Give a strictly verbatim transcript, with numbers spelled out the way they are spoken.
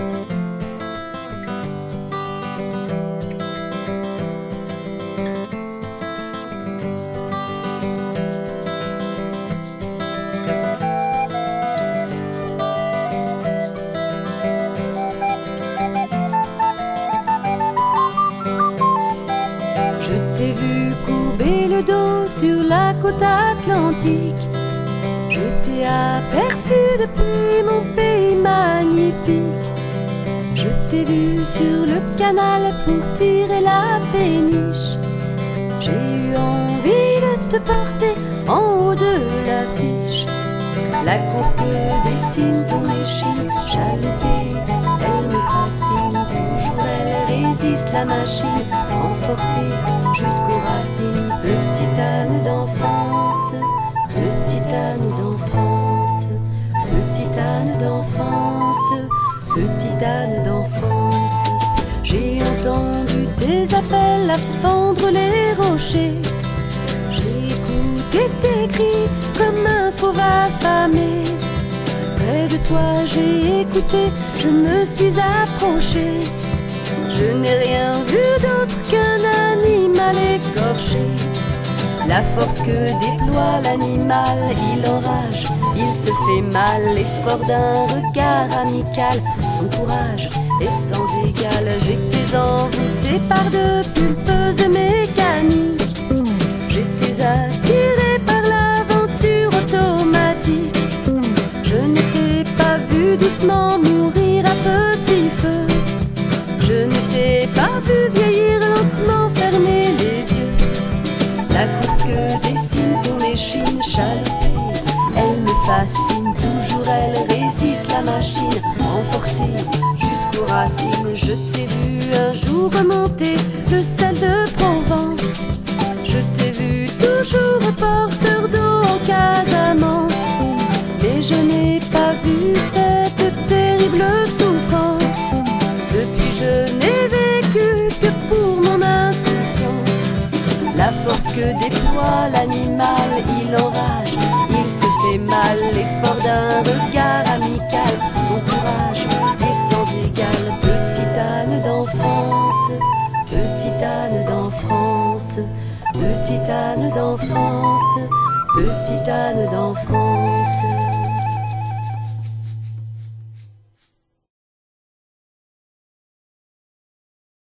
J'ai vu courber le dos sur la côte atlantique. Je t'ai aperçu depuis mon pays magnifique. Je t'ai vu sur le canal pour tirer la péniche. J'ai eu envie de te porter en haut de l'affiche. La coupe dessine ton échine chaloupée, elle me fascine. Toujours elle résiste la machine, renforcée jusqu'aux racines. Petit âne d'enfance, petit âne d'enfance, petit âne d'enfance, petit âne d'enfance. J'ai entendu tes appels à fendre les rochers. J'ai écouté tes cris comme un fauve affamé. Près de toi j'ai écouté, je me suis approché. Je n'ai rien vu d'autre qu'un animal écorché. La force que déploie l'animal, il enrage, il se fait mal. L'effort d'un regard amical, son courage est sans égal. J'étais envoûté par de pulpeuses mécaniques. J'étais attiré par l'aventure automatique. Je n'étais pas vu doucement mourir à petit feu. Je n'étais pas vu vieillir lentement, fermer les yeux. La coupe que dessine ton échine chaloupée, elle me fascine. Toujours elle résiste la machine, renforcée jusqu'aux racines. Je t'ai vu un jour remonter le sel de Provence. Je t'ai vu toujours porteur d'eau en Casamance. Mais je n'ai pas vu cette terrible souffrance. Depuis je n'ai vécu que pour mon insouciance. La force que déploie l'animal, il enrage, il se fait mal. L'effort d'un regard amical, son courage est sans égal. Petit âne d'enfance, petit âne d'enfance, petit âne d'enfance, petit âne d'enfance.